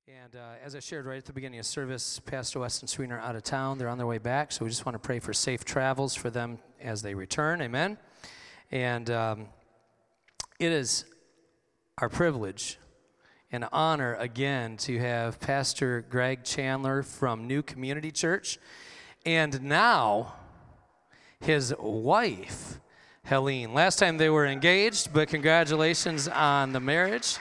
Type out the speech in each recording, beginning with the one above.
And as I shared right at the beginning of service, Pastor West and Serena are out of town. They're on their way back, so we just want to pray for safe travels for them as they return. Amen. And it is our privilege and honor again to have Pastor Greg Chandler from New Community Church, and now his wife, Helene. Last time they were engaged, but congratulations on the marriage.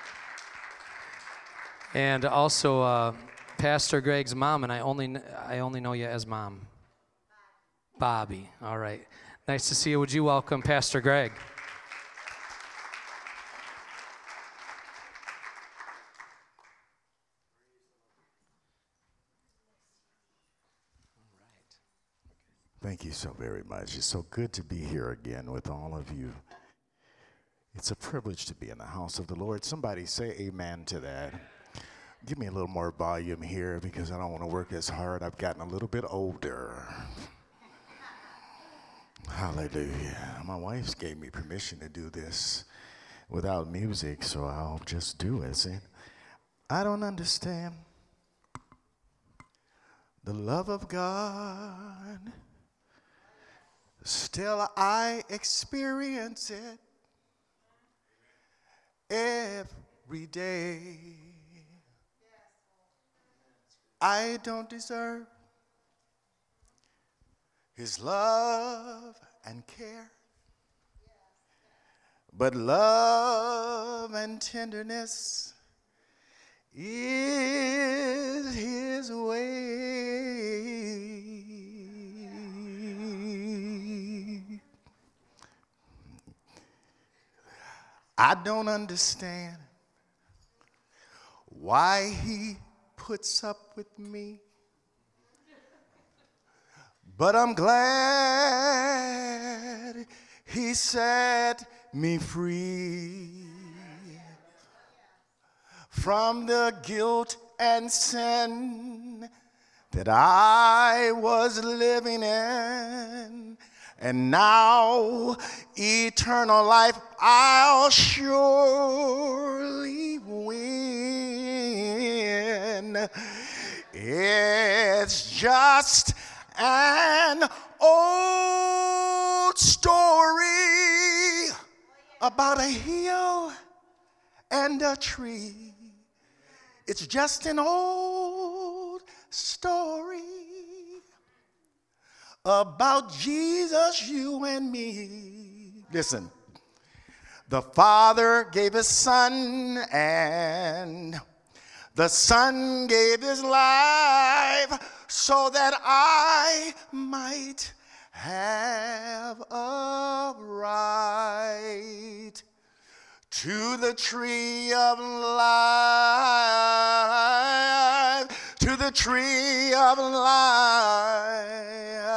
And also Pastor Greg's mom, and I only know you as Mom. Bobby. All right. Nice to see you. Would you welcome Pastor Greg? Thank you so very much. It's so good to be here again with all of you. It's a privilege to be in the house of the Lord. Somebody say amen to that. Give me a little more volume here because I don't want to work as hard. I've gotten a little bit older. Hallelujah. My wife gave me permission to do this without music, so I'll just do it. See? I don't understand the love of God. Still I experience it every day. I don't deserve his love and care, but love and tenderness is his way. I don't understand why he puts up with me, but I'm glad he set me free from the guilt and sin that I was living in. And now, eternal life I'll surely win. It's just an old story about a hill and a tree. It's just an old story about Jesus, you and me. Listen, the Father gave his Son, and the Son gave his life so that I might have a right to the tree of life, to the tree of life,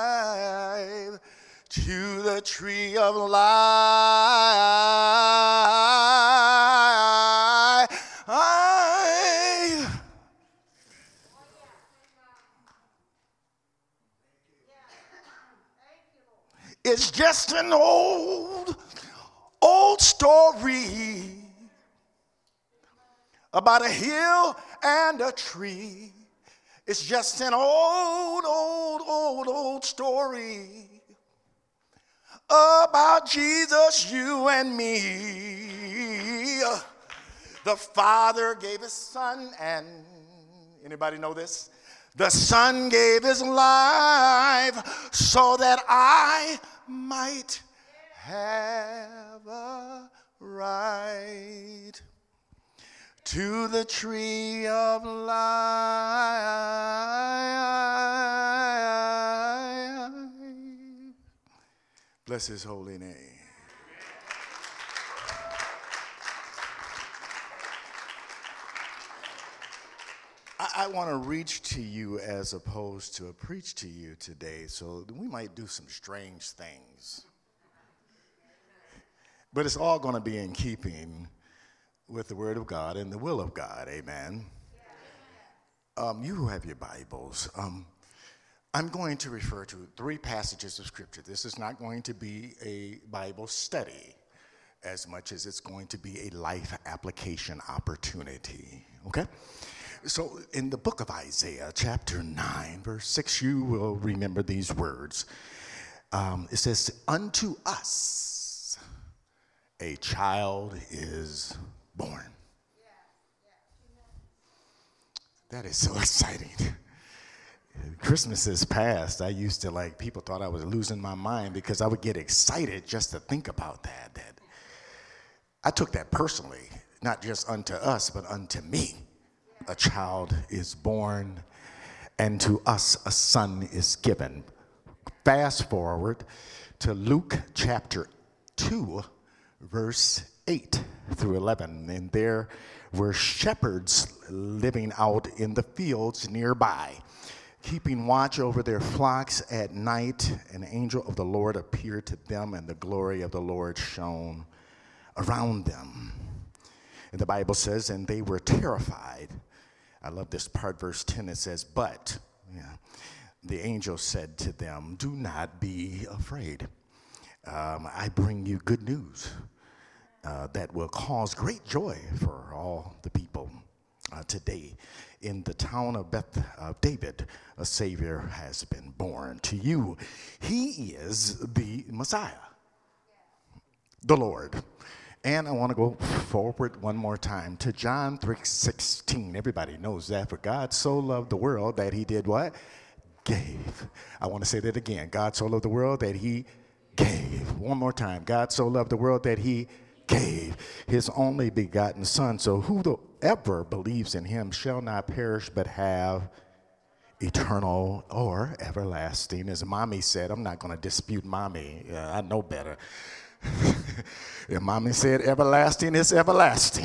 to the tree of life. It's just an old story about a hill and a tree. It's just an old story about Jesus, you and me. The Father gave his Son, and anybody know this? The Son gave his life so that I might have a right to the tree of life. Bless his holy name. I want to reach to you as opposed to preach to you today, so we might do some strange things. But it's all going to be in keeping with the Word of God and the will of God, amen. You who have your Bibles, I'm going to refer to 3 passages of Scripture. This is not going to be a Bible study as much as it's going to be a life application opportunity, okay? So in the book of Isaiah, chapter 9, verse 6, you will remember these words. It says, unto us a child is born. That is so exciting. Christmas is past. I used to people thought I was losing my mind because I would get excited just to think about that. I took that personally, not just unto us, but unto me. A child is born, and to us a son is given. Fast forward to Luke chapter 2, verse 8 through 11. And there were shepherds living out in the fields nearby, keeping watch over their flocks at night. An angel of the Lord appeared to them, and the glory of the Lord shone around them. And the Bible says, and they were terrified. I love this part, verse 10, it says, but the angel said to them, do not be afraid. I bring you good news that will cause great joy for all the people. Today, in the town of David, a Savior has been born to you. He is the Messiah, the Lord. And I want to go forward one more time to John 3:16. Everybody knows that. For God so loved the world that he did what? Gave. I want to say that again. God so loved the world that he gave. One more time. God so loved the world that he gave his only begotten son. So whoever believes in him shall not perish but have eternal or everlasting. As Mommy said, I'm not going to dispute Mommy. I know better. If Mommy said everlasting, it's everlasting.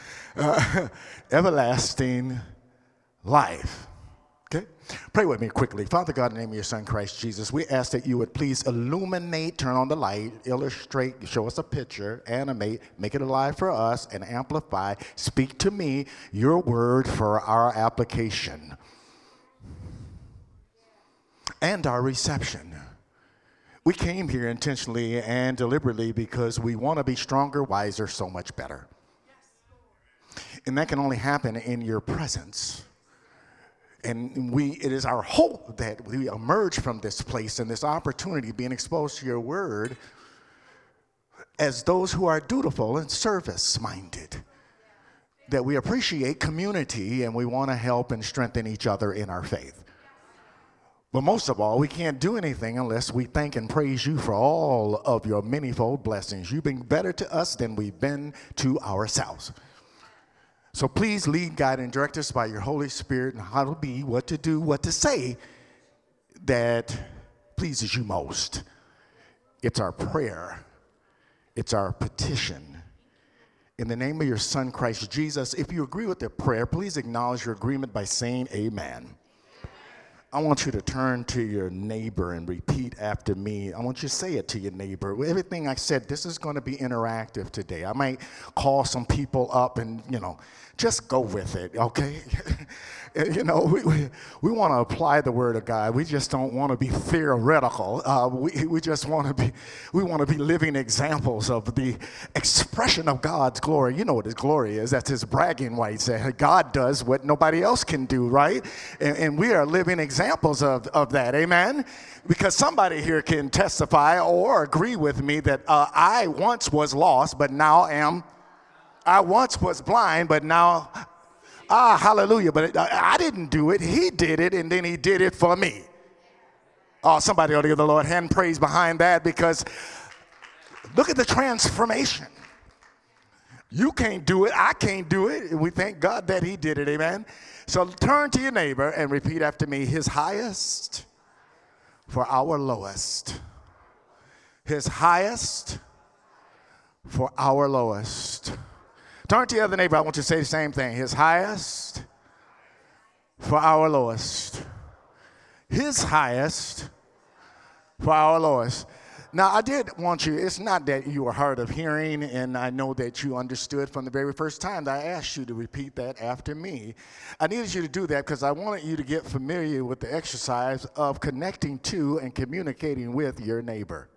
Everlasting life. Okay? Pray with me quickly. Father God, in the name of your son, Christ Jesus, we ask that you would please illuminate, turn on the light, illustrate, show us a picture, animate, make it alive for us, and amplify. Speak to me your word for our application and our reception. We came here intentionally and deliberately because we want to be stronger, wiser, so much better. And that can only happen in your presence. And it is our hope that we emerge from this place and this opportunity, being exposed to your word, as those who are dutiful and service-minded. That we appreciate community and we want to help and strengthen each other in our faith. But most of all, we can't do anything unless we thank and praise you for all of your manifold blessings. You've been better to us than we've been to ourselves. So please lead, guide, and direct us by your Holy Spirit and how to be, what to do, what to say that pleases you most. It's our prayer. It's our petition. In the name of your son, Christ Jesus, if you agree with the prayer, please acknowledge your agreement by saying amen. I want you to turn to your neighbor and repeat after me. I want you to say it to your neighbor. Everything I said, this is going to be interactive today. I might call some people up and, just go with it, okay? We want to apply the word of God. We just don't want to be theoretical. We just want to be living examples of the expression of God's glory. You know what his glory is. That's his bragging rights. That God does what nobody else can do, right? And we are living examples of that, amen? Because somebody here can testify or agree with me that I once was lost, but now am. I once was blind, but now, hallelujah. But I didn't do it. He did it, and then he did it for me. Oh, somebody ought to give the Lord hand praise behind that, because look at the transformation. You can't do it. I can't do it. We thank God that he did it, amen? So turn to your neighbor and repeat after me. His highest for our lowest. His highest for our lowest. Turn to the other neighbor. I want you to say the same thing. His highest for our lowest. His highest for our lowest. Now, I did want you, it's not that you were hard of hearing, and I know that you understood from the very first time that I asked you to repeat that after me. I needed you to do that because I wanted you to get familiar with the exercise of connecting to and communicating with your neighbor.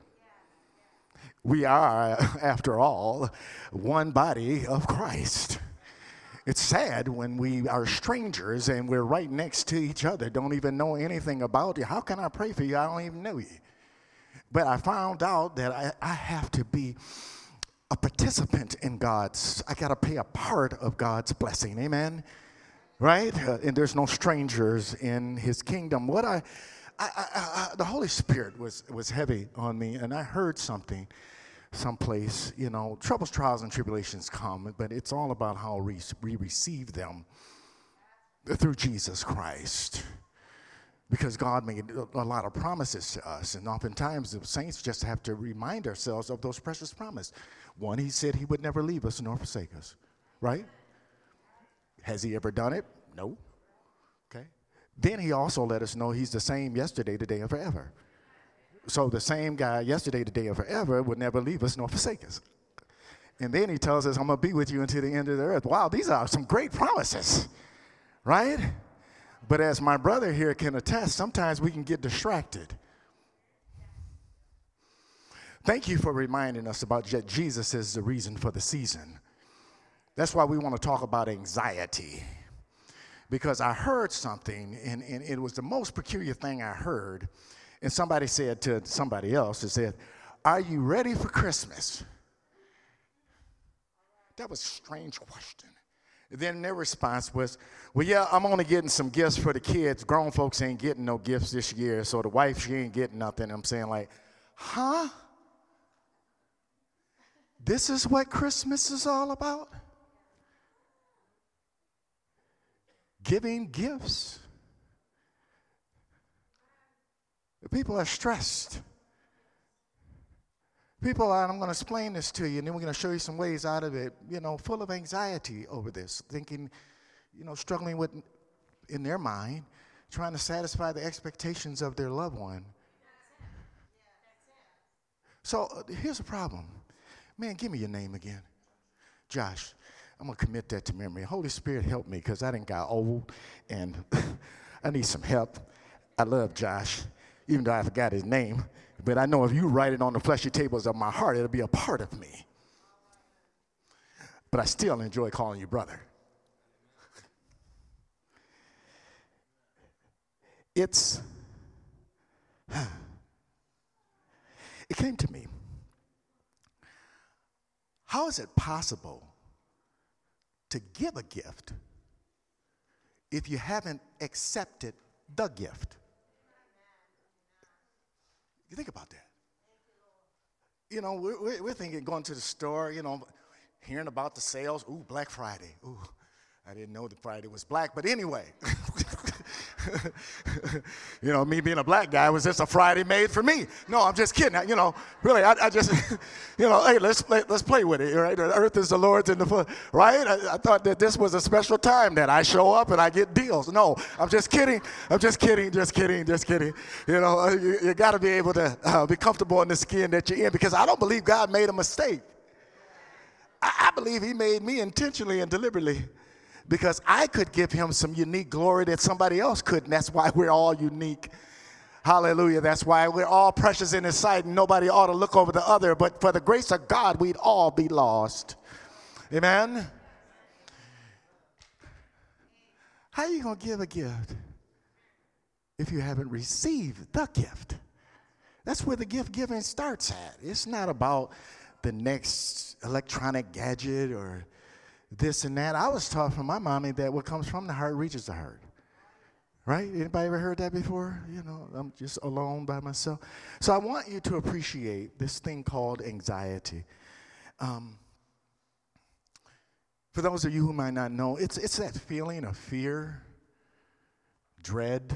We are, after all, one body of Christ. It's sad when we are strangers and we're right next to each other, don't even know anything about you. How can I pray for you? I don't even know you. But I found out that I have to be a participant in I got to play a part of God's blessing. Amen? Right? And there's no strangers in his kingdom. The Holy Spirit was heavy on me, and I heard something someplace, troubles, trials, and tribulations come, but it's all about how we receive them through Jesus Christ. Because God made a lot of promises to us, and oftentimes the saints just have to remind ourselves of those precious promises. One, he said he would never leave us nor forsake us, right? Has he ever done it? No. Okay. Then he also let us know he's the same yesterday, today, and forever. So the same guy yesterday, today, and forever would never leave us nor forsake us. And then he tells us, I'm going to be with you until the end of the earth. Wow, these are some great promises, right? But as my brother here can attest, sometimes we can get distracted. Thank you for reminding us about that Jesus is the reason for the season. That's why we want to talk about anxiety. Because I heard something, and it was the most peculiar thing I heard. And somebody said to somebody else, it said, are you ready for Christmas? That was a strange question. Then their response was, well, yeah, I'm only getting some gifts for the kids. Grown folks ain't getting no gifts this year, so the wife, she ain't getting nothing. I'm saying like, huh? This is what Christmas is all about? Giving gifts? People are stressed. People are, and I'm going to explain this to you, and then we're going to show you some ways out of it, full of anxiety over this, thinking, struggling with, in their mind, trying to satisfy the expectations of their loved one. So here's the problem. Man, give me your name again. Josh. I'm going to commit that to memory. Holy Spirit, help me, because I done got old, and I need some help. I love Josh, even though I forgot his name. But I know if you write it on the fleshy tables of my heart, it'll be a part of me. But I still enjoy calling you brother. It came to me. How is it possible to give a gift if you haven't accepted the gift? You think about that. We're thinking going to the store, hearing about the sales. Ooh, Black Friday. Ooh, I didn't know that Friday was black, but anyway. Me being a black guy, was this a Friday made for me? No, I'm just kidding. Really, I just, hey, let's play with it, right? The earth is the Lord's and the foot, right? I thought that this was a special time that I show up and I get deals. No, I'm just kidding. Just kidding. You got to be able to be comfortable in the skin that you're in, because I don't believe God made a mistake. I believe he made me intentionally and deliberately, because I could give him some unique glory that somebody else couldn't. That's why we're all unique. Hallelujah. That's why we're all precious in his sight, and nobody ought to look over the other. But for the grace of God, we'd all be lost. Amen? How are you going to give a gift if you haven't received the gift? That's where the gift giving starts at. It's not about the next electronic gadget or this and that. I was taught from my mommy that what comes from the heart reaches the heart. Right? Anybody ever heard that before? I'm just alone by myself. So I want you to appreciate this thing called anxiety. For those of you who might not know, it's that feeling of fear, dread,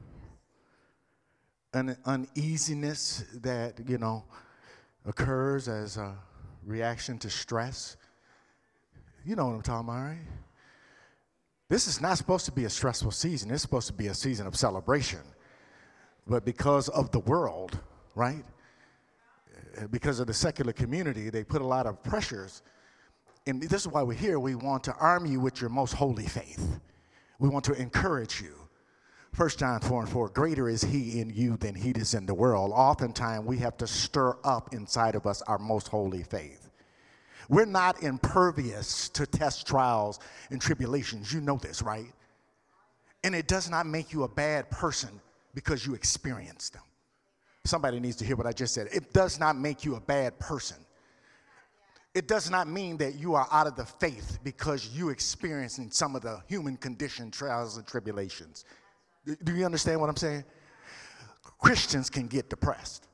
an uneasiness that, occurs as a reaction to stress. You know what I'm talking about, right? This is not supposed to be a stressful season. It's supposed to be a season of celebration. But because of the world, right? Because of the secular community, they put a lot of pressures. And this is why we're here. We want to arm you with your most holy faith. We want to encourage you. 1 John 4:4, greater is he in you than he is in the world. Oftentimes, we have to stir up inside of us our most holy faith. We're not impervious to test, trials, and tribulations. You know this, right? And it does not make you a bad person because you experience them. Somebody needs to hear what I just said. It does not make you a bad person. It does not mean that you are out of the faith because you experiencing some of the human condition, trials, and tribulations. Do you understand what I'm saying? Christians can get depressed.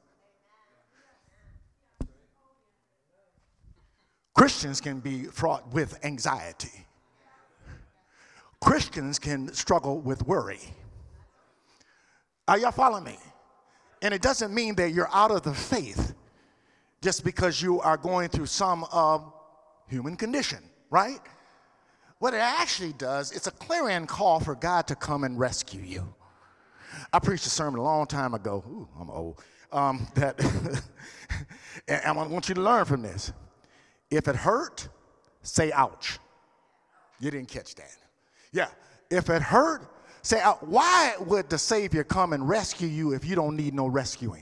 Christians can be fraught with anxiety. Christians can struggle with worry. Are y'all following me? And it doesn't mean that you're out of the faith just because you are going through some human condition, right? What it actually does, it's a clarion call for God to come and rescue you. I preached a sermon a long time ago. Ooh, I'm old. And I want you to learn from this. If it hurt, say ouch. You didn't catch that. Yeah, if it hurt, say ouch. Why would the Savior come and rescue you if you don't need no rescuing?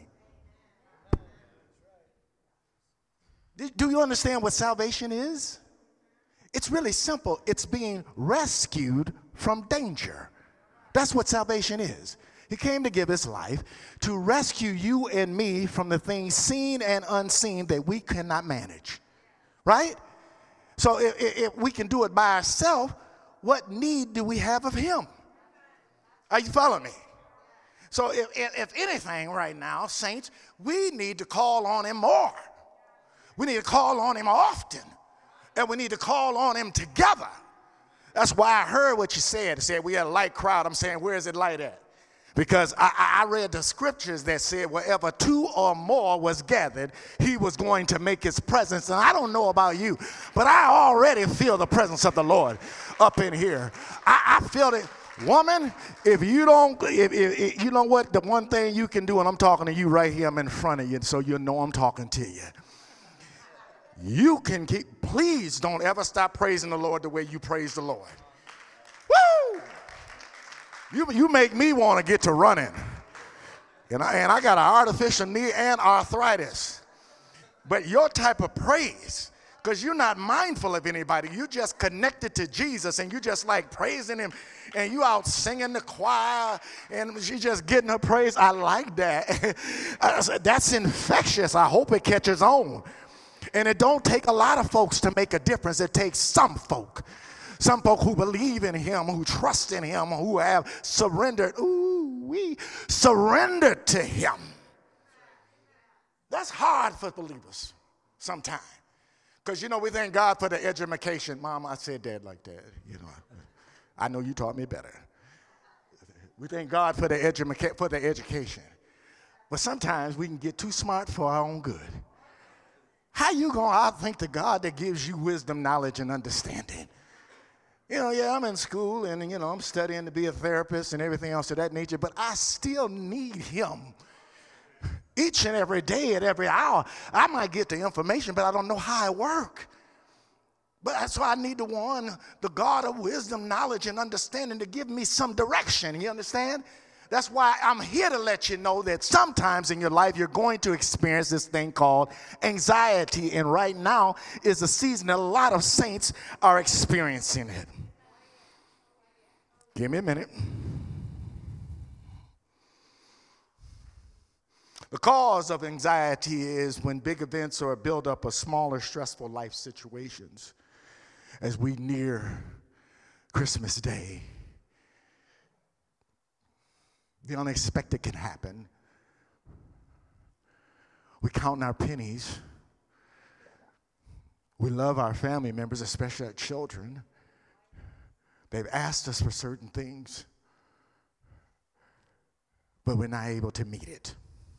Do you understand what salvation is? It's really simple. It's being rescued from danger. That's what salvation is. He came to give his life to rescue you and me from the things seen and unseen that we cannot manage. Right? So if we can do it by ourselves, what need do we have of him? Are you following me? So if anything right now, saints, we need to call on him more. We need to call on him often. And we need to call on him together. That's why I heard what you said. It said we had a light crowd. I'm saying, where is it light at? Because I read the scriptures that said wherever two or more was gathered, he was going to make his presence. And I don't know about you, but I already feel the presence of the Lord up in here. I feel it. Woman, if you don't, if you know what, the one thing you can do, and I'm talking to you right here, I'm in front of you, so you know I'm talking to you. You can please don't ever stop praising the Lord the way you praise the Lord. Woo! You make me want to get to running. And I got an artificial knee and arthritis. But your type of praise, because you're not mindful of anybody. You just connected to Jesus and you just like praising him. And you out singing the choir and she just getting her praise. I like that. That's infectious. I hope it catches on. And it don't take a lot of folks to make a difference. It takes some folk. Some folk who believe in him, who trust in him, who have surrendered. We surrendered to him. That's hard for believers sometimes. Because, you know, we thank God for the education. Mom, I said that like that. You know, I know you taught me better. We thank God for the education. But sometimes we can get too smart for our own good. How you going to outthink the God that gives you wisdom, knowledge, and understanding? You know, yeah, I'm in school and, you know, I'm studying to be a therapist and everything else of that nature, but I still need him. Each and every day at every hour, I might get the information, but I don't know how it works. But that's why I need the God of wisdom, knowledge, and understanding to give me some direction. You understand? That's why I'm here to let you know that sometimes in your life you're going to experience this thing called anxiety. And right now is a season that a lot of saints are experiencing it. Give me a minute. The cause of anxiety is when big events or a buildup of smaller stressful life situations. As we near Christmas Day, the unexpected can happen. We count our pennies. We love our family members, especially our children. They've asked us for certain things, but we're not able to meet it.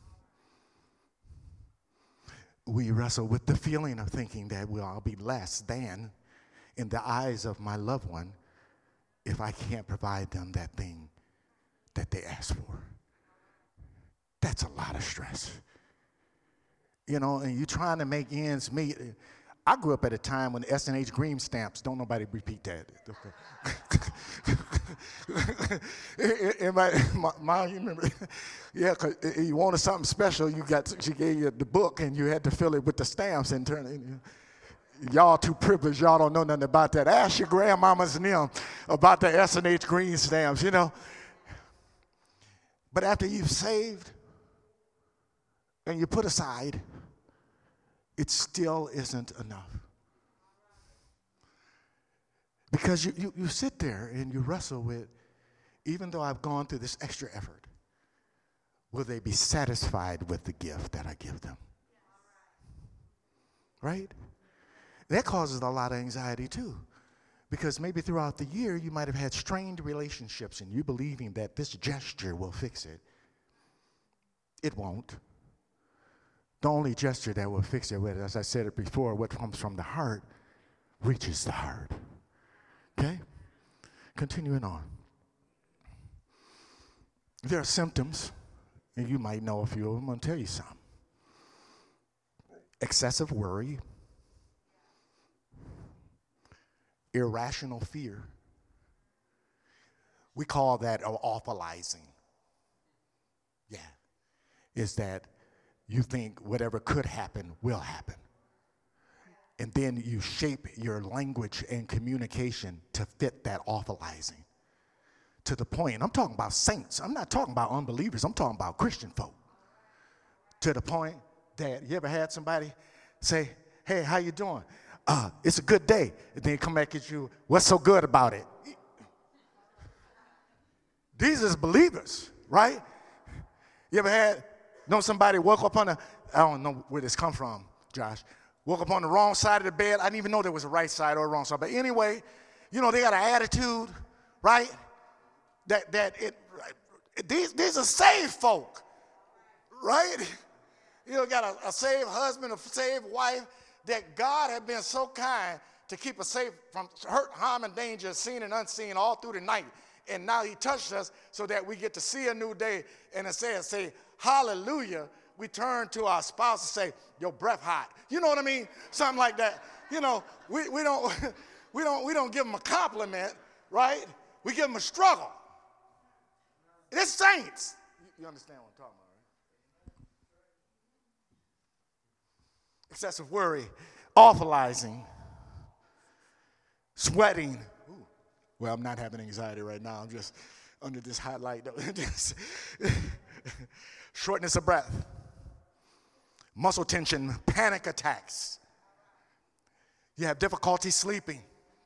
We wrestle with the feeling of thinking that I'll be less than in the eyes of my loved one if I can't provide them that thing that they asked for. That's a lot of stress. You know, and you're trying to make ends meet. I grew up at a time when S&H green stamps, don't nobody repeat that. And my you remember? Yeah, because you wanted something special, she gave you the book and you had to fill it with the stamps and turn it. Y'all too privileged. Y'all don't know nothing about that. Ask your grandmamas and them about the S&H green stamps, you know. But after you've saved and you put aside, it still isn't enough. Because you sit there and you wrestle with, even though I've gone through this extra effort, will they be satisfied with the gift that I give them? Right? That causes a lot of anxiety too. Because maybe throughout the year you might have had strained relationships and you believing that this gesture will fix it. It won't. The only gesture that will fix it, as I said it before, what comes from the heart reaches the heart. Okay? Continuing on. There are symptoms, and you might know a few of them. I'm going to tell you some. Excessive worry, irrational fear. We call that awfulizing. Yeah. Is that you think whatever could happen will happen. And then you shape your language and communication to fit that awfulizing. To the point, I'm talking about saints. I'm not talking about unbelievers. I'm talking about Christian folk. To the point that you ever had somebody say, hey, how you doing? It's a good day. And then come back at you, what's so good about it? These is believers, right? You ever know somebody woke up on I don't know where this come from, Josh. Woke up on the wrong side of the bed. I didn't even know there was a right side or a wrong side. But anyway, you know, they got an attitude, right? These are saved folk, right? You know, got a saved husband, a saved wife, that God had been so kind to keep us safe from hurt, harm, and danger, seen and unseen, all through the night. And now he touched us so that we get to see a new day. And it says, say, hallelujah. We turn to our spouse and say, your breath hot. You know what I mean? Something like that. You know, we don't give them a compliment, right? We give them a struggle. It's saints. You understand what I'm talking about, right? Excessive worry, awfulizing, sweating. Ooh. Well, I'm not having anxiety right now. I'm just under this hot light. Shortness of breath, muscle tension, panic attacks. You have difficulty sleeping.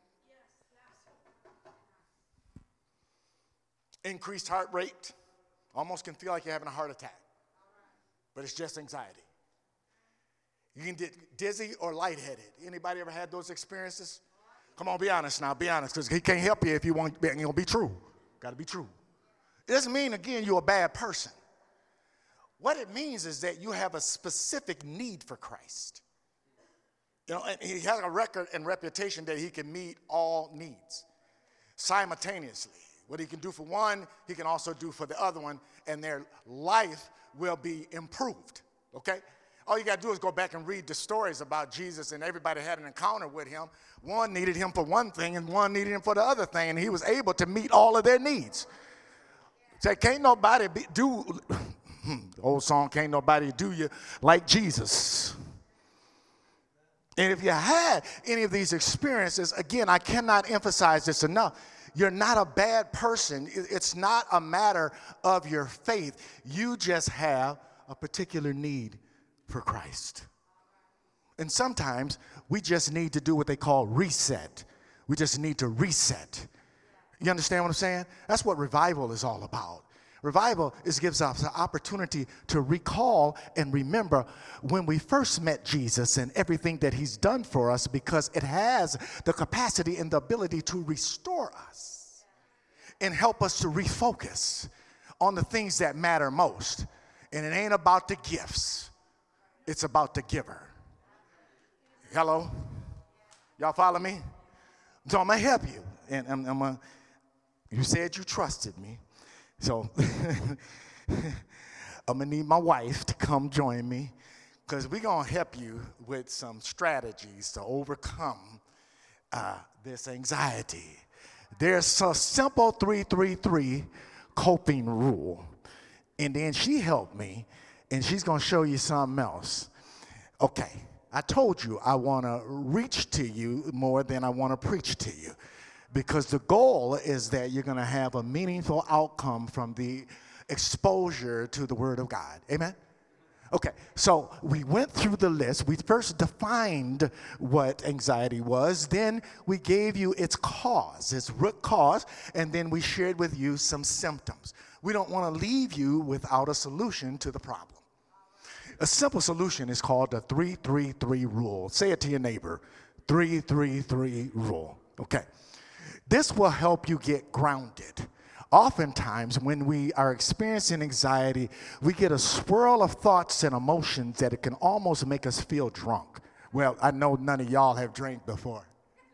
Increased heart rate. Almost can feel like you're having a heart attack. But it's just anxiety. You can get dizzy or lightheaded. Anybody ever had those experiences? Come on, be honest now. Be honest, because he can't help you if you want. It won't be true. Got to be true. It doesn't mean, again, you're a bad person. What it means is that you have a specific need for Christ. You know, and he has a record and reputation that he can meet all needs simultaneously. What he can do for one, he can also do for the other one, and their life will be improved, okay? All you got to do is go back and read the stories about Jesus, and everybody had an encounter with him. One needed him for one thing, and one needed him for the other thing, and he was able to meet all of their needs. Say, can't nobody do, old song, can't nobody do you like Jesus. And if you had any of these experiences, again, I cannot emphasize this enough. You're not a bad person. It's not a matter of your faith. You just have a particular need for Christ. And sometimes we just need to do what they call reset. We just need to reset. You understand what I'm saying? That's what revival is all about. Revival gives us an opportunity to recall and remember when we first met Jesus and everything that he's done for us, because it has the capacity and the ability to restore us and help us to refocus on the things that matter most. And it ain't about the gifts. It's about the giver. Hello? Y'all follow me? So I'm going to help you. And you said you trusted me. So I'm going to need my wife to come join me, because we're going to help you with some strategies to overcome this anxiety. There's a simple 3-3-3 coping rule. And then she helped me, and she's going to show you something else. Okay, I told you I want to reach to you more than I want to preach to you, because the goal is that you're going to have a meaningful outcome from the exposure to the Word of God. Amen? Okay, so we went through the list. We first defined what anxiety was. Then we gave you its cause, its root cause, and then we shared with you some symptoms. We don't want to leave you without a solution to the problem. A simple solution is called the 3-3-3 rule. Say it to your neighbor, 3-3-3 rule. Okay, this will help you get grounded. Oftentimes, when we are experiencing anxiety, we get a swirl of thoughts and emotions that it can almost make us feel drunk. Well, I know none of y'all have drank before.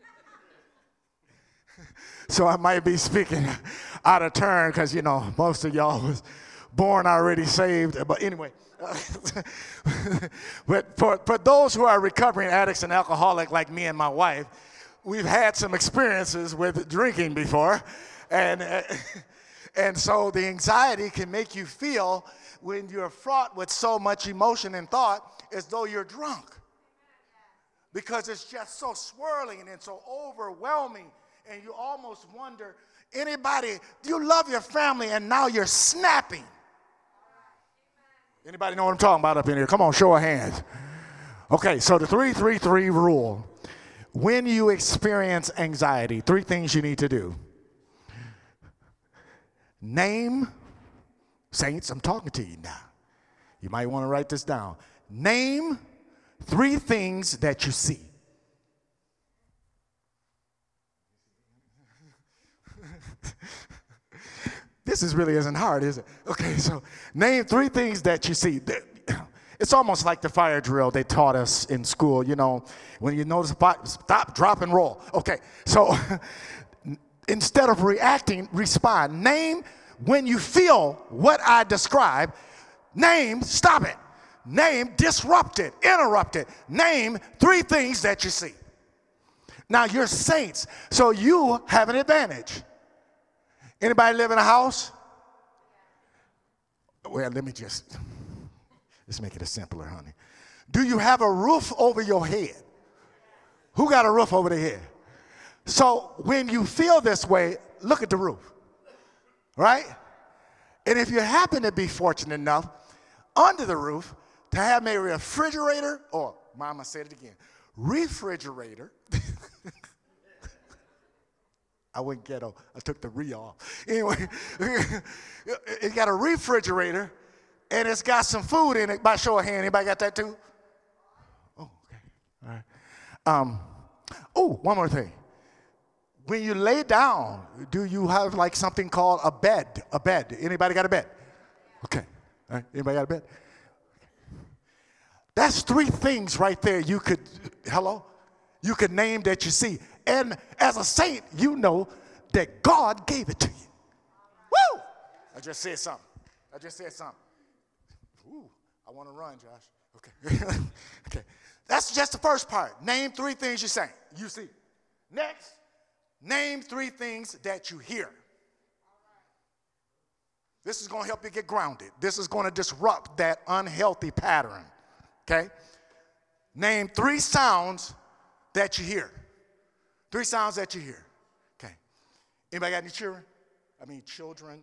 So I might be speaking out of turn because, you know, most of y'all was born already saved. But anyway, but for those who are recovering addicts and alcoholics like me and my wife, we've had some experiences with drinking before. And so the anxiety can make you feel, when you're fraught with so much emotion and thought, as though you're drunk. Because it's just so swirling and so overwhelming, and you almost wonder, anybody, do you love your family and now you're snapping? Anybody know what I'm talking about up in here? Come on, show of hands. Okay, so the 3-3-3 rule. When you experience anxiety, 3 things you need to do. Name, saints, I'm talking to you now. You might want to write this down. Name 3 things that you see. This really isn't hard, is it? Okay, so name 3 things that you see. It's almost like the fire drill they taught us in school. You know, when you notice a spot, stop, drop, and roll. Okay, so instead of reacting, respond. Name when you feel what I describe. Name, stop it. Name, disrupt it, interrupt it. Name 3 things that you see. Now, you're saints, so you have an advantage. Anybody live in a house? Well, let's make it a simpler, honey. Do you have a roof over your head? Who got a roof over their head? So when you feel this way, look at the roof, right? And if you happen to be fortunate enough under the roof to have maybe a refrigerator, or mama said it again, refrigerator. I went ghetto. I took the re off. Anyway, it got a refrigerator, and it's got some food in it. By show of hand, anybody got that too? Oh, okay. All right. One more thing. When you lay down, do you have like something called a bed? A bed. Anybody got a bed? Okay. All right. Anybody got a bed? That's 3 things right there you could name that you see. And as a saint, you know that God gave it to you. Woo! I just said something. Ooh, I want to run, Josh. Okay. Okay. That's just the first part. Name 3 things you see. Next, name 3 things that you hear. This is going to help you get grounded. This is going to disrupt that unhealthy pattern. Okay? Name 3 sounds that you hear. 3 sounds that you hear. Okay. Anybody got any children? Children.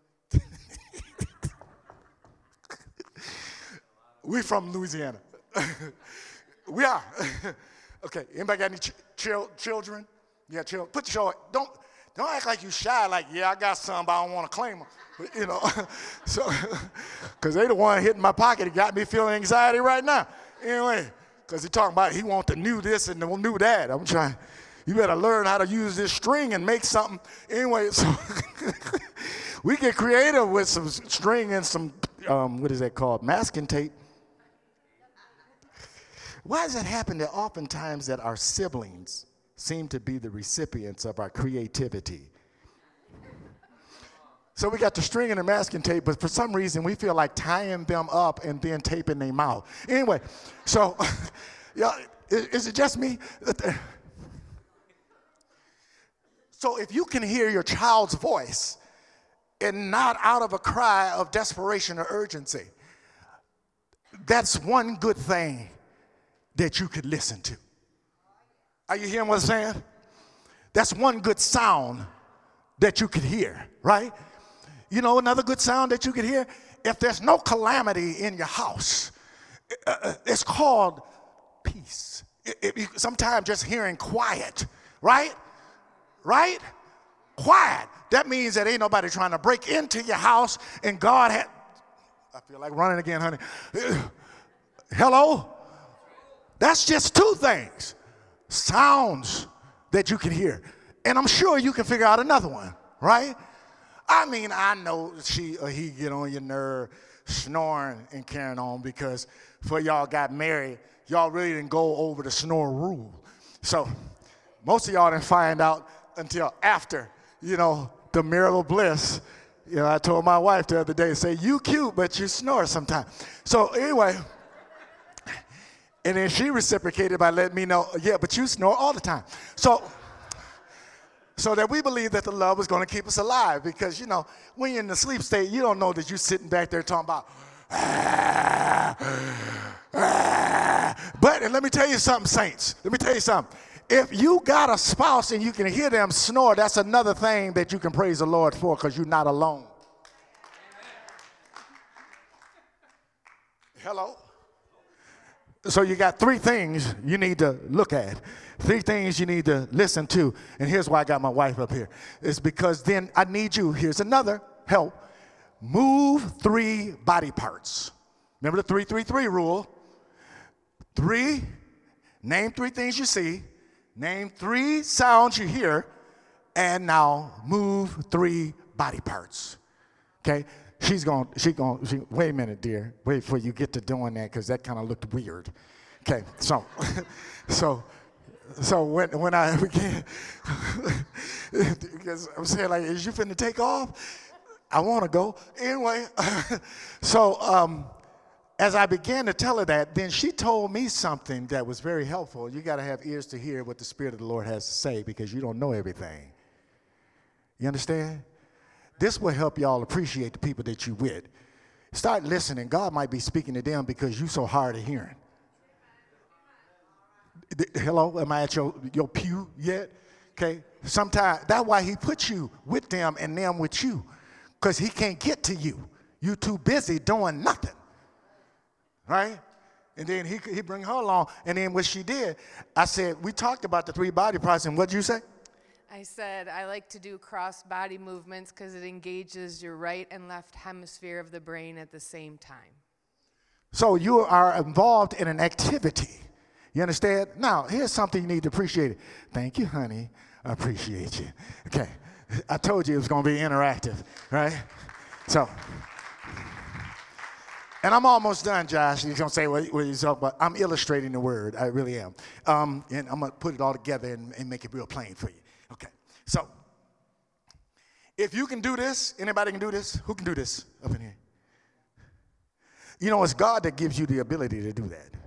We from Louisiana. We are. Okay. Anybody got any children? Yeah, children. Put your don't act like you shy. Like, yeah, I got some, but I don't want to claim them. But, you know, so because they the one hitting my pocket. It got me feeling anxiety right now. Anyway, because he talking about he want the new this and the new that. I'm trying. You better learn how to use this string and make something. Anyway, so we get creative with some string and some, what is that called? Masking tape. Why does it happen that oftentimes that our siblings seem to be the recipients of our creativity? So we got the string and the masking tape, but for some reason we feel like tying them up and then taping their mouth. Anyway, so is it just me? So if you can hear your child's voice and not out of a cry of desperation or urgency, that's one good thing that you could listen to. Are you hearing what I'm saying? That's one good sound that you could hear, right? You know another good sound that you could hear? If there's no calamity in your house, it's called peace. Sometimes just hearing quiet, right? Right? Quiet. That means that ain't nobody trying to break into your house, and God had, I feel like running again, honey. Hello? That's just two things. Sounds that you can hear. And I'm sure you can figure out another one, right? I mean, I know she or he get on your nerve snoring and carrying on, because before y'all got married, y'all really didn't go over the snore rule. So most of y'all didn't find out until after, the marital bliss. I told my wife the other day, say, you cute, but you snore sometimes. So anyway, and then she reciprocated by letting me know, yeah, but you snore all the time. So that we believe that the love is going to keep us alive, because, when you're in the sleep state, you don't know that you're sitting back there talking about, But, and let me tell you something, saints. Let me tell you something. If you got a spouse and you can hear them snore, that's another thing that you can praise the Lord for, because you're not alone. Hello? So you got three things you need to look at. Three things you need to listen to. And here's why I got my wife up here. It's because then I need you. Here's another help. Move 3 body parts. Remember the 3-3-3 rule. 3, name 3 things you see. Name 3 sounds you hear. And now move 3 body parts. Okay? Wait a minute, dear. Wait before you get to doing that, because that kind of looked weird. Okay, so when I began, because I'm saying, like, is you finna take off? I want to go. Anyway, as I began to tell her that, then she told me something that was very helpful. You got to have ears to hear what the Spirit of the Lord has to say, because you don't know everything. You understand? This will help y'all appreciate the people that you with. Start listening. God might be speaking to them because you're so hard of hearing. Hello? Am I at your pew yet? Okay. Sometimes that's why he put you with them and them with you, because he can't get to you. You too busy doing nothing. Right? And then he bring her along. And then what she did, I said, we talked about the 3 body parts, and what did you say? I said I like to do cross-body movements because it engages your right and left hemisphere of the brain at the same time. So you are involved in an activity. You understand? Now, here's something you need to appreciate. Thank you, honey. I appreciate you. Okay. I told you it was going to be interactive, right? So, and I'm almost done, Josh. You're going to say what you talk about. I'm illustrating the word. I really am. And I'm going to put it all together and make it real plain for you. Okay, so if you can do this, anybody can do this? Who can do this up in here? It's God that gives you the ability to do that.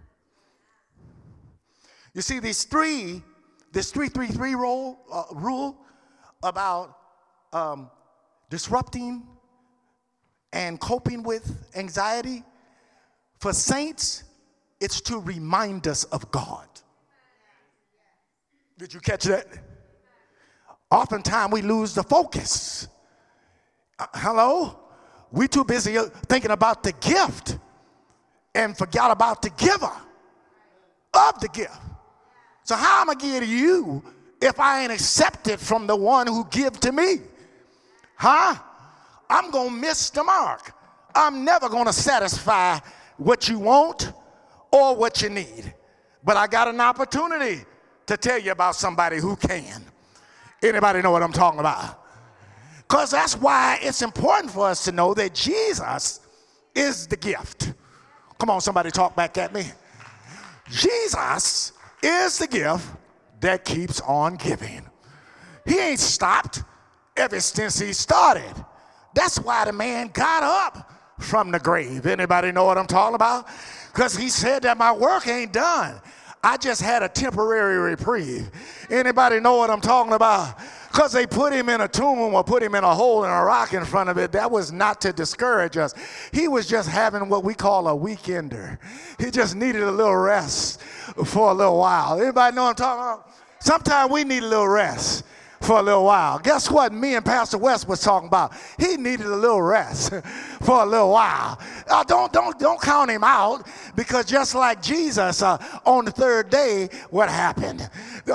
You see, this 3-3-3 rule about disrupting and coping with anxiety, for saints, it's to remind us of God. Did you catch that? Oftentimes we lose the focus. Hello? We too busy thinking about the gift and forgot about the giver of the gift. So how am I going to give to you if I ain't accepted from the one who give to me? Huh? I'm going to miss the mark. I'm never going to satisfy what you want or what you need. But I got an opportunity to tell you about somebody who can. Anybody know what I'm talking about? Because that's why it's important for us to know that Jesus is the gift. Come on, somebody talk back at me. Jesus is the gift that keeps on giving. He ain't stopped ever since he started. That's why the man got up from the grave. Anybody know what I'm talking about? Because he said that my work ain't done. I just had a temporary reprieve. Anybody know what I'm talking about? because they put him in a tomb or put him in a hole and a rock in front of it, that was not to discourage us. He was just having what we call a weekender. He just needed a little rest for a little while. Anybody know what I'm talking about? Sometimes we need a little rest for a little while. Guess what? Me and Pastor West was talking about. He needed a little rest for a little while. Don't count him out, because just like Jesus on the third day, what happened?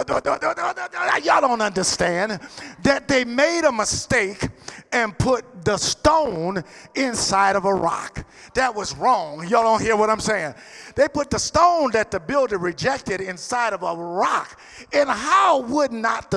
Y'all don't understand that they made a mistake and put the stone inside of a rock. That was wrong. Y'all don't hear what I'm saying. They put the stone that the builder rejected inside of a rock. And how would not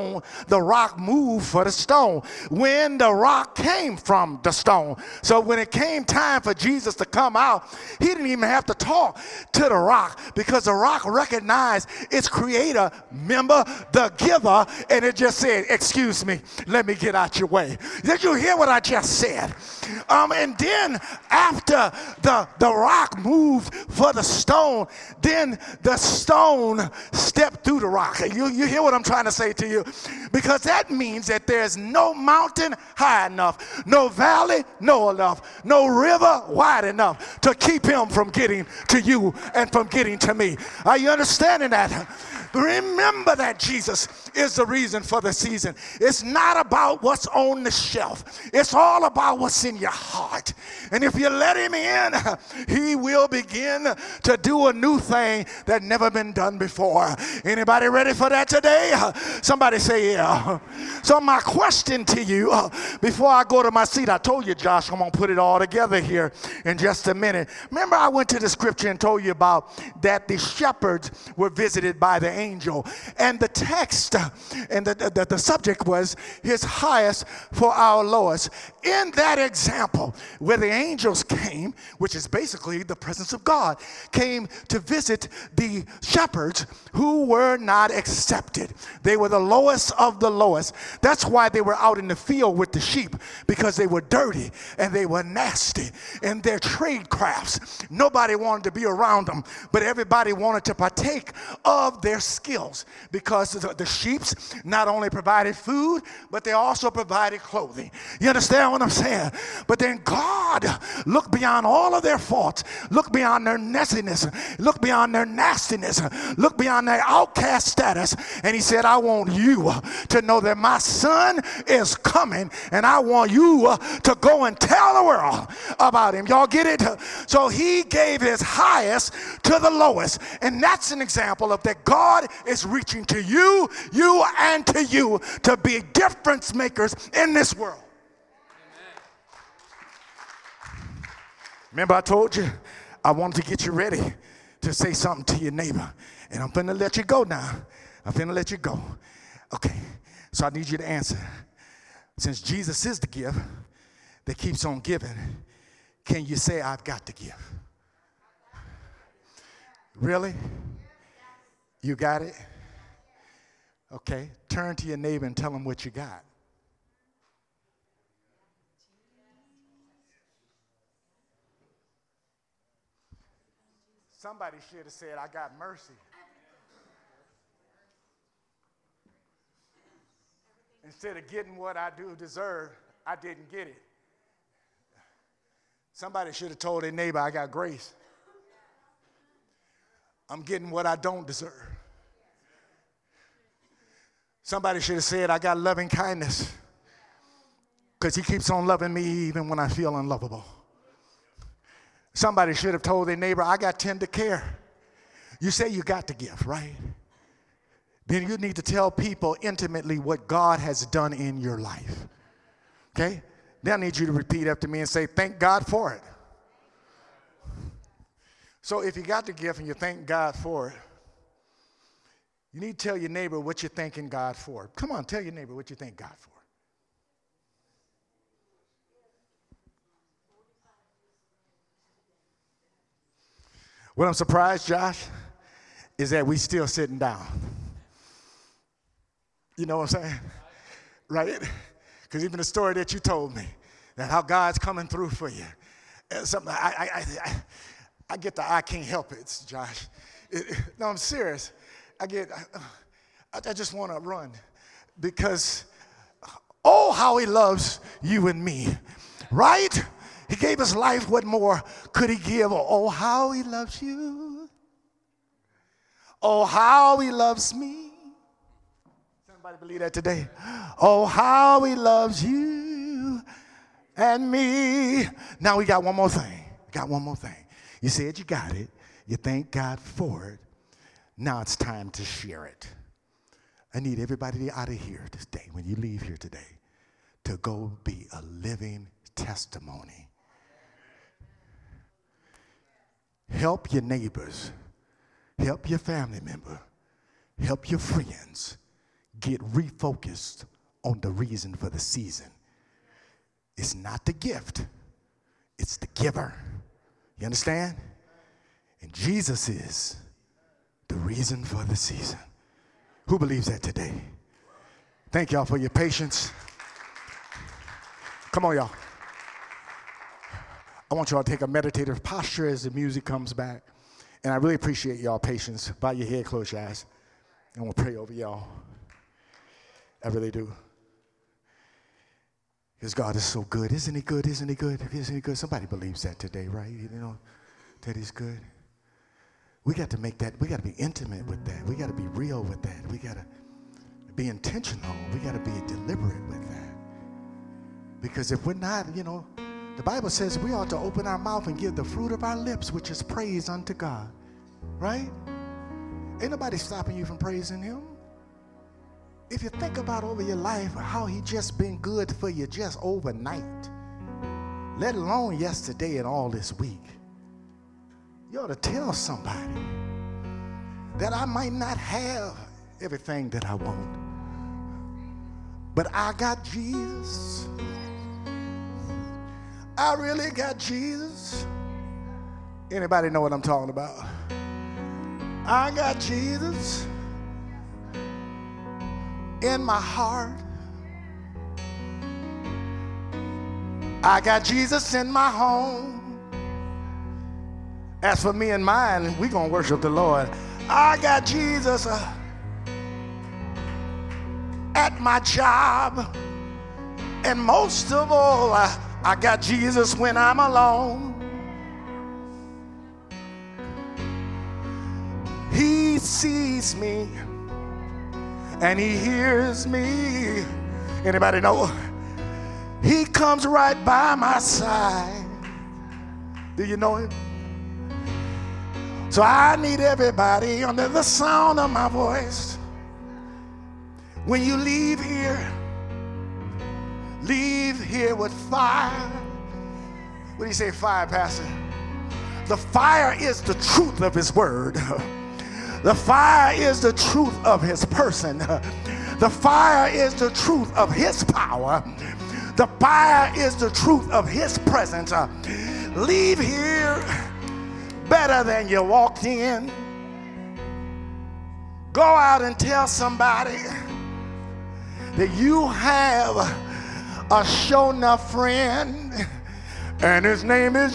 the rock move for the stone when the rock came from the stone? So when it came time for Jesus to come out, he didn't even have to talk to the rock, because the rock recognized its creator, remember, the giver, and it just said, excuse me, let me get out your way. Did you hear what I just said? And then after the rock moved for the stone, then the stone stepped through the rock. You hear what I'm trying to say to you? Because that means that there's no mountain high enough, no valley low enough, no river wide enough to keep him from getting to you and from getting to me. Are you understanding that? Remember that Jesus is the reason for the season. It's not about what's on the shelf. It's all about what's in your heart. And if you let him in, he will begin to do a new thing that never been done before. Anybody ready for that today? Somebody say yeah. So my question to you, before I go to my seat, I told you, Josh, I'm going to put it all together here in just a minute. Remember, I went to the scripture and told you about that the shepherds were visited by the angel, and the text and the subject was his highest for our lowest. In that example, where the angels came, which is basically the presence of God, came to visit the shepherds who were not accepted. They were the lowest of the lowest. That's why they were out in the field with the sheep, because they were dirty and they were nasty in their trade crafts. Nobody wanted to be around them, but everybody wanted to partake of their skills, because the sheep not only provided food, but they also provided clothing. You understand what I'm saying? But then God looked beyond all of their faults, looked beyond their messiness, looked beyond their nastiness, looked beyond their outcast status, and he said, I want you to know that my son is coming, and I want you to go and tell the world about him. Y'all get it? So he gave his highest to the lowest, and that's an example of that God is reaching to you and to you to be difference makers in this world. Amen. Remember, I told you I wanted to get you ready to say something to your neighbor, and I'm finna let you go now. I'm finna let you go. Okay, so I need you to answer. Since Jesus is the gift that keeps on giving, can you say, I've got to give? Really? You got it? Okay, turn to your neighbor and tell him what you got. Somebody should have said, I got mercy. Instead of getting what I do deserve, I didn't get it. Somebody should have told their neighbor, I got grace. I'm getting what I don't deserve. Somebody should have said, I got loving kindness, because he keeps on loving me even when I feel unlovable. Somebody should have told their neighbor, I got tender care. You say you got to give, right? Then you need to tell people intimately what God has done in your life. Okay? Then I need you to repeat after me and say, thank God for it. So if you got the gift and you thank God for it, you need to tell your neighbor what you're thanking God for. Come on, tell your neighbor what you thank God for. What I'm surprised, Josh, is that we still sitting down. You know what I'm saying? Right? Because even the story that you told me, that how God's coming through for you. Something I get the I can't help it, Josh. No, I'm serious. I just want to run, because Oh, how he loves you and me, right? He gave us life. What more could he give? Oh, how he loves you. Oh, how he loves me. Somebody believe that today? Oh, how he loves you and me. Now we got one more thing. You said you got it. You thank God for it. Now it's time to share it. I need everybody out of here today, when you leave here today, to go be a living testimony. Help your neighbors. Help your family member. Help your friends get refocused on the reason for the season. It's not the gift, it's the giver. You understand? And Jesus is the reason for the season. Who believes that today? Thank y'all for your patience. Come on, y'all. I want y'all to take a meditative posture as the music comes back. And I really appreciate y'all patience. Bow your head, close your eyes. And we'll pray over y'all. I really do. Because God is so good. Isn't he good? Isn't he good? Isn't he good? Somebody believes that today, right? You know, that he's good. We got to make that, we got to be intimate with that. We got to be real with that. We got to be intentional. We got to be deliberate with that. Because if we're not, you know, the Bible says we ought to open our mouth and give the fruit of our lips, which is praise unto God. Right? Ain't nobody stopping you from praising him. If you think about over your life how he just been good for you just overnight, let alone yesterday and all this week, you ought to tell somebody that I might not have everything that I want, but I got Jesus. I really got Jesus. Anybody know what I'm talking about? I got Jesus in my heart. I got Jesus in my home. As for me and mine, we're going to worship the Lord. I got Jesus at my job. And most of all, I got Jesus when I'm alone. He sees me and he hears me. Anybody know? He comes right by my side. Do you know him? So I need everybody under the sound of my voice. When you leave here with fire. What do you say, fire, Pastor? The fire is the truth of his word. The fire is the truth of his person. The fire is the truth of his power. The fire is the truth of his presence. Leave here better than you walked in. Go out and tell somebody that you have a sure enough friend, and his name is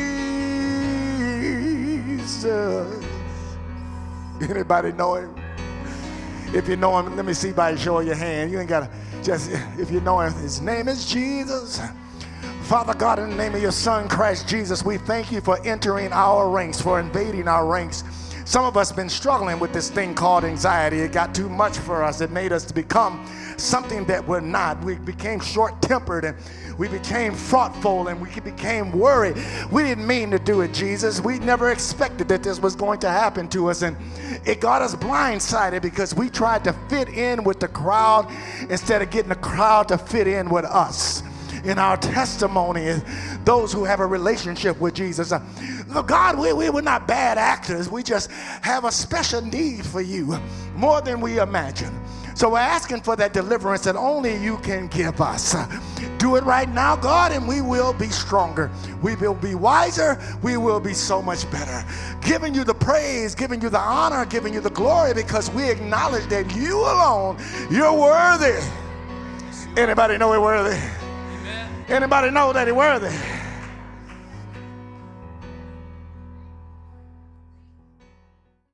Jesus. Anybody know him? If you know him, let me see by show of your hand. You ain't got to just, if you know him, his name is Jesus. Father God, in the name of your son, Christ Jesus, we thank you for entering our ranks, for invading our ranks. Some of us have been struggling with this thing called anxiety. It got too much for us. It made us to become something that we're not. We became short-tempered and we became thoughtful and we became worried. We didn't mean to do it, Jesus. We never expected that this was going to happen to us, and it got us blindsided because we tried to fit in with the crowd instead of getting the crowd to fit in with us. In our testimony, those who have a relationship with Jesus. God, we're not bad actors. We just have a special need for you more than we imagine. So we're asking for that deliverance that only you can give us. Do it right now, God, and we will be stronger. We will be wiser. We will be so much better. Giving you the praise, giving you the honor, giving you the glory, because we acknowledge that you alone, you're worthy. Anybody know we're worthy? Anybody know that he's worthy?